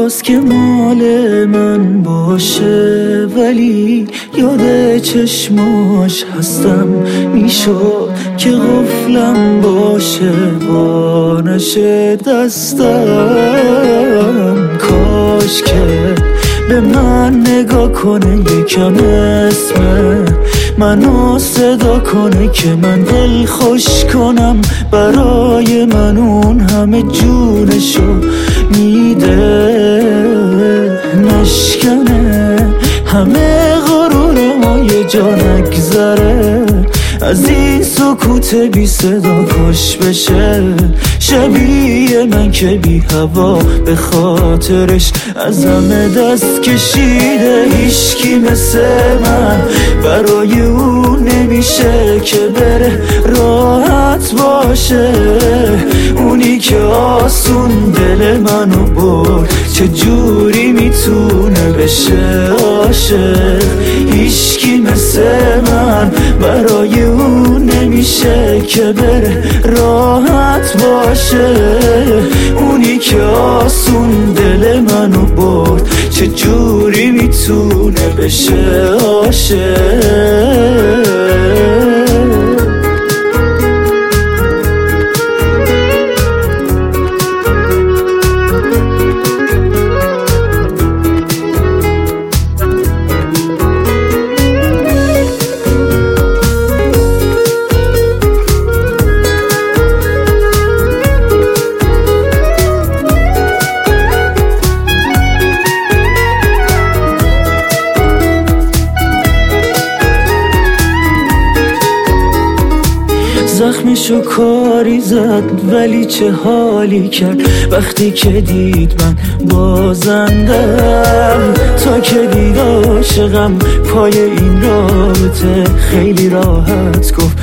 خواست که مال من باشه، ولی یاد چشماش هستم. میشد که قفلم باشه، با نشه دستم. کاش که به من نگاه کنه، یکم اسم منو صدا کنه که من دل خوش کنم. برای من اون همه جونشو میده، نشکنه همه غرورمو یه جا نگذره. از این سکوت بی صدا کاش بشه شبیه من که بی هوا به خاطرش از همه دست کشیده. هیچکی مثل من برای اون نمیشه که بره راحت باشه. اونی که آسون دل منو برد، چجوری میتونه بشه عاشق؟ هیچکی مثل من برای اون نمیشه که بره راحت باشه. اونی که آسون دل منو برد، چجوری میتونه بشه عاشق؟ زخمشو کاری زد ولی چه حالی کرد وقتی که دید من بازندم. تا که دید عاشقم پای این رابطه، خیلی راحت گفت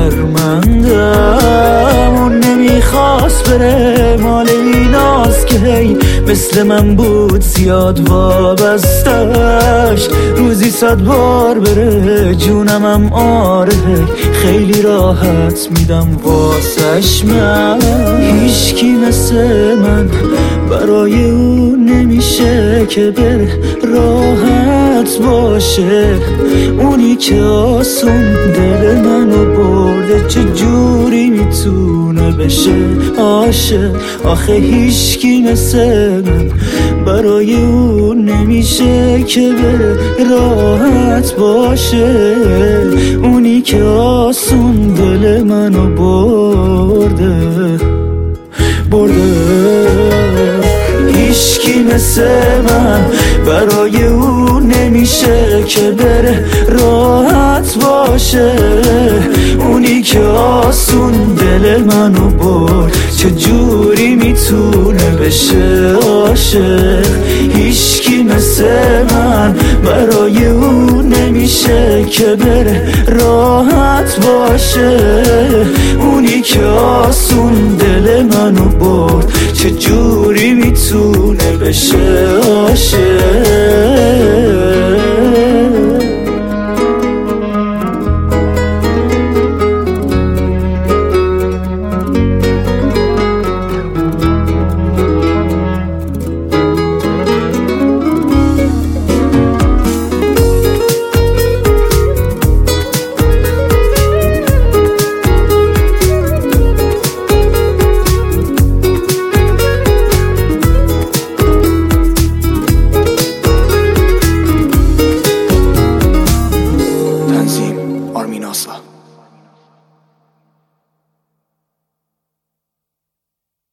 شرمندم. اون نمیخواست بره مال ایناست که هی مثل من بود زیاد وابستش. روزی 100 بار بره جونمم آره، خیلی راحت میدم واسش من. هیچکی مثل من برای اون نمیشه که بره راحت باشه. اونی که آسون دل منو برده، چجوری میتونه بشه عاشق؟ آخه هیچکی مثل من برای اون نمیشه که بره راحت باشه. اونی که آسون دل منو برده. هیچکی مثل من برای اون نمیشه که بره راحت باشه. اونی که آسون دل منو برد، چجوری میتونه بشه عاشق؟ هیچکی مثل من برای اون نمیشه که بره راحت باشه. اونی که آسون دل منو برد، چجوری میتونه بشه عاشق؟